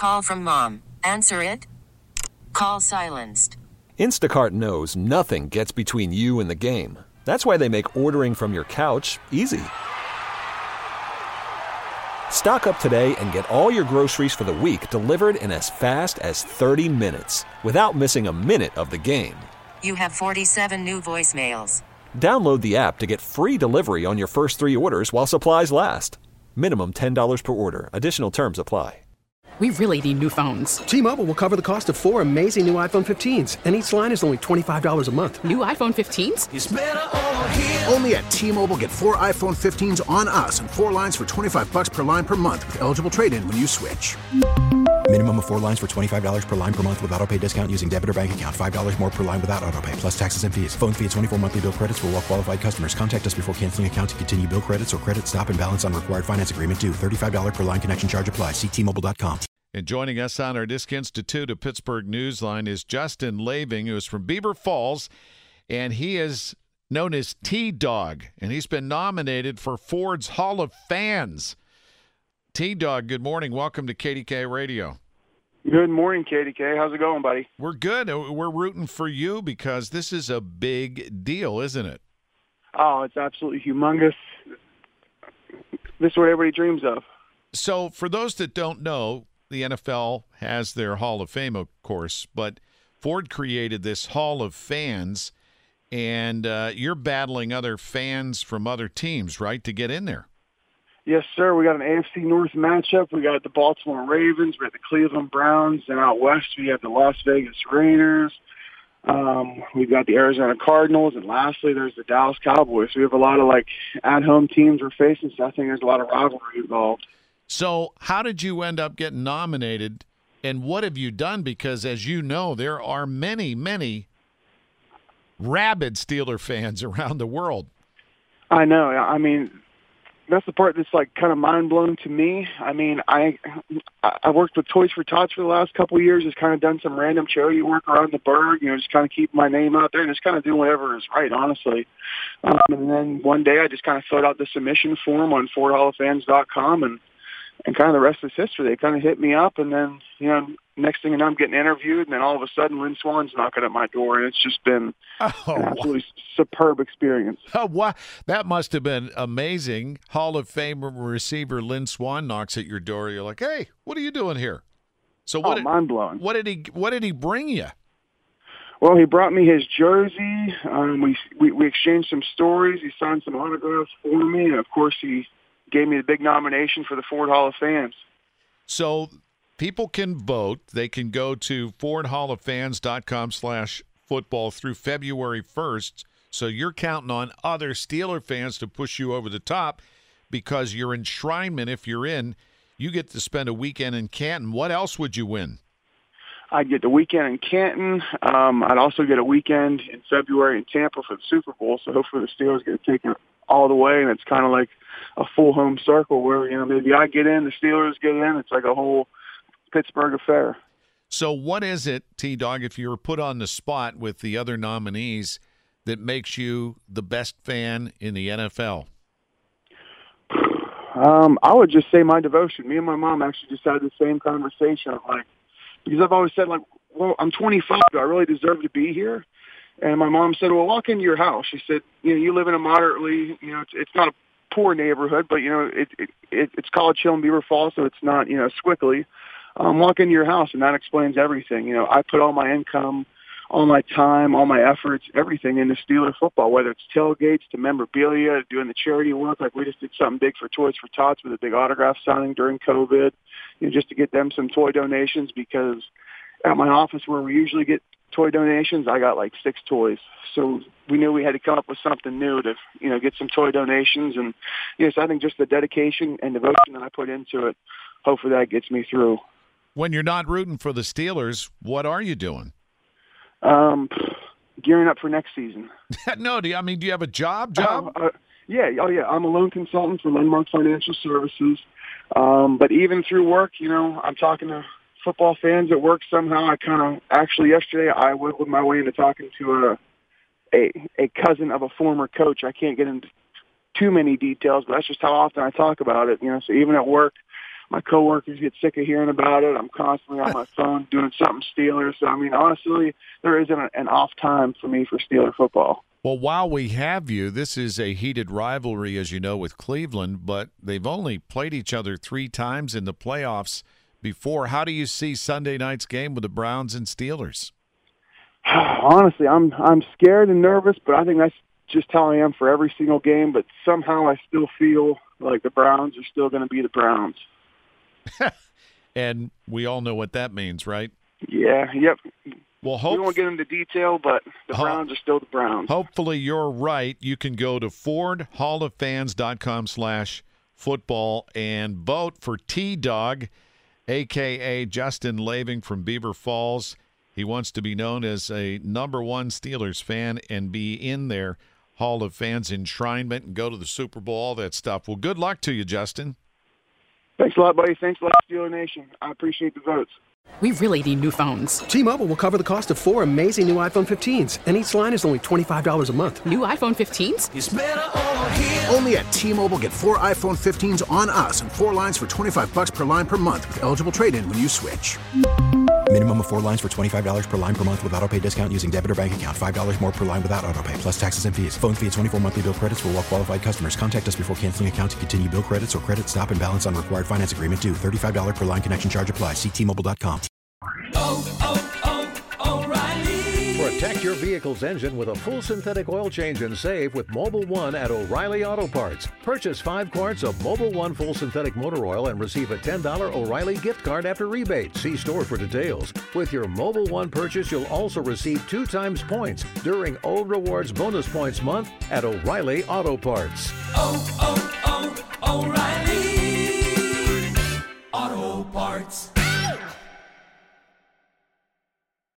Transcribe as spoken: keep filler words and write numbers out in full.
Call from mom. Answer it. Call silenced. Instacart knows nothing gets between you and the game. That's why they make ordering from your couch easy. Stock up today and get all your groceries for the week delivered in as fast as thirty minutes without missing a minute of the game. You have forty-seven new voicemails. Download the app to get free delivery on your first three orders while supplies last. Minimum ten dollars per order. Additional terms apply. We really need new phones. T-Mobile will cover the cost of four amazing new iPhone fifteens, and each line is only twenty-five dollars a month. New iPhone fifteens? It's better over here. Only at T-Mobile, get four iPhone fifteens on us and four lines for twenty-five bucks per line per month with eligible trade-in when you switch. Minimum of four lines for twenty-five dollars per line per month with autopay discount using debit or bank account. five dollars more per line without autopay, plus taxes and fees. Phone fee at twenty-four monthly bill credits for well-qualified customers. Contact us before canceling account to continue bill credits or credit stop and balance on required finance agreement due. thirty-five dollars per line connection charge applies. See T Mobile dot com. And joining us on our Disc Institute of Pittsburgh Newsline is Justin Laving, who is from Beaver Falls, and he is known as T-Dog, and he's been nominated for Ford's Hall of Fans. T-Dog, good morning. Welcome to K D K Radio. Good morning, K D K. How's it going, buddy? We're good. We're rooting for you because this is a big deal, isn't it? Oh, it's absolutely humongous. This is what everybody dreams of. So for those that don't know, the N F L has their Hall of Fame, of course, but Ford created this Hall of Fans, and uh, you're battling other fans from other teams, right, to get in there? Yes, sir. We got an A F C North matchup. We got the Baltimore Ravens. We got the Cleveland Browns. And out west, we have the Las Vegas Raiders. Um, we've got the Arizona Cardinals. And lastly, there's the Dallas Cowboys. We have a lot of, like, at-home teams we're facing, so I think there's a lot of rivalry involved. So how did you end up getting nominated, and what have you done? Because, as you know, there are many, many rabid Steeler fans around the world. I know. I mean, that's the part that's, like, kind of mind-blowing to me. I mean, I I worked with Toys for Tots for the last couple of years, just kind of done some random charity work around the burg, you know, just kind of keep my name out there and just kind of do whatever is right, honestly. Um, and then one day I just kind of filled out the submission form on Ford Hall of Fans dot com, and And kind of the rest is history. They kind of hit me up, and then, you know, next thing you know, I'm getting interviewed, and then all of a sudden Lynn Swann's knocking at my door, and it's just been oh, an absolutely wow. superb experience. Oh, wow. That must have been amazing. Hall of Fame receiver Lynn Swann knocks at your door. You're like, hey, what are you doing here? So what oh, did, mind-blowing. What did he What did he bring you? Well, he brought me his jersey. Um, we, we we exchanged some stories. He signed some autographs for me, and, of course, he gave me the big nomination for the Ford Hall of Fans. So people can vote. They can go to Ford Hall of Fans dot com slash football through February first. So you're counting on other Steeler fans to push you over the top because your enshrinement, if you're in, you get to spend a weekend in Canton. What else would you win? I'd get the weekend in Canton. Um, I'd also get a weekend in February in Tampa for the Super Bowl. So hopefully the Steelers get to take it all the way, and it's kind of like a full home circle where, you know, maybe I get in, the Steelers get in. It's like a whole Pittsburgh affair. So what is it, T-Dog, if you were put on the spot with the other nominees, that makes you the best fan in the N F L? Um, I would just say my devotion. Me and my mom actually just had the same conversation. Like, because I've always said, like, well, I'm twenty-five. Do I really deserve to be here? And my mom said, well, walk into your house. She said, you know, you live in a moderately, you know, it's, it's not a poor neighborhood, but, you know, it, it, it it's College Hill and Beaver Falls, so it's not, you know, Squickly. Um, walk into your house, and that explains everything. You know, I put all my income, all my time, all my efforts, everything into Steeler football, whether it's tailgates to memorabilia, doing the charity work. Like, we just did something big for Toys for Tots with a big autograph signing during COVID, you know, just to get them some toy donations, because at my office where we usually get toy donations, I got like six toys. So we knew we had to come up with something new to, you know, get some toy donations. And, you know, so I think just the dedication and devotion that I put into it, hopefully that gets me through. When you're not rooting for the Steelers, what are you doing? Um, gearing up for next season. no, do you, I mean, do you have a job? Job? Uh, uh, yeah, oh yeah. I'm a loan consultant for Landmark Financial Services. Um, but even through work, you know, I'm talking to football fans at work somehow. I kind of actually yesterday I wiggled my way into talking to a, a a cousin of a former coach. I can't get into too many details, but that's just how often I talk about it. You know, so even at work, my coworkers get sick of hearing about it. I'm constantly on my phone doing something Steelers. So, I mean, honestly, there isn't an off time for me for Steeler football. Well, while we have you, this is a heated rivalry, as you know, with Cleveland, but they've only played each other three times in the playoffs before. How do you see Sunday night's game with the Browns and Steelers? Honestly, I'm I'm scared and nervous, but I think that's just how I am for every single game. But somehow I still feel like the Browns are still going to be the Browns. And we all know what that means, right? Yeah, yep. Well, hope- we won't get into detail, but the Ho- Browns are still the Browns. Hopefully you're right. You can go to ford hall of fans dot com slash football and vote for T-Dog, a k a. Justin Laving from Beaver Falls. He wants to be known as a number one Steelers fan and be in their Hall of Fans enshrinement and go to the Super Bowl, all that stuff. Well, good luck to you, Justin. Thanks a lot, buddy. Thanks a lot, Steeler Nation. I appreciate the votes. We really need new phones. T-Mobile will cover the cost of four amazing new iPhone fifteens, and each line is only twenty-five dollars a month. New iPhone fifteens? It's better over here. Only at T-Mobile, get four iPhone fifteens on us and four lines for twenty-five bucks per line per month with eligible trade-in when you switch. Minimum of four lines for twenty-five dollars per line per month with autopay discount using debit or bank account. five dollars more per line without autopay, plus taxes and fees. Phone fee at twenty-four monthly bill credits for well-qualified customers. Contact us before canceling account to continue bill credits or credit stop and balance on required finance agreement due. thirty-five dollars per line connection charge applies. See T Mobile dot com. Oh, oh, oh, O'Reilly. Protect your vehicle's engine with a full synthetic oil change and save with Mobile One at O'Reilly Auto Parts. Purchase five quarts of Mobile One full synthetic motor oil and receive a ten dollars O'Reilly gift card after rebate. See store for details. With your Mobile One purchase, you'll also receive two times points during O Rewards Bonus Points Month at O'Reilly Auto Parts. Oh, oh, oh, O'Reilly.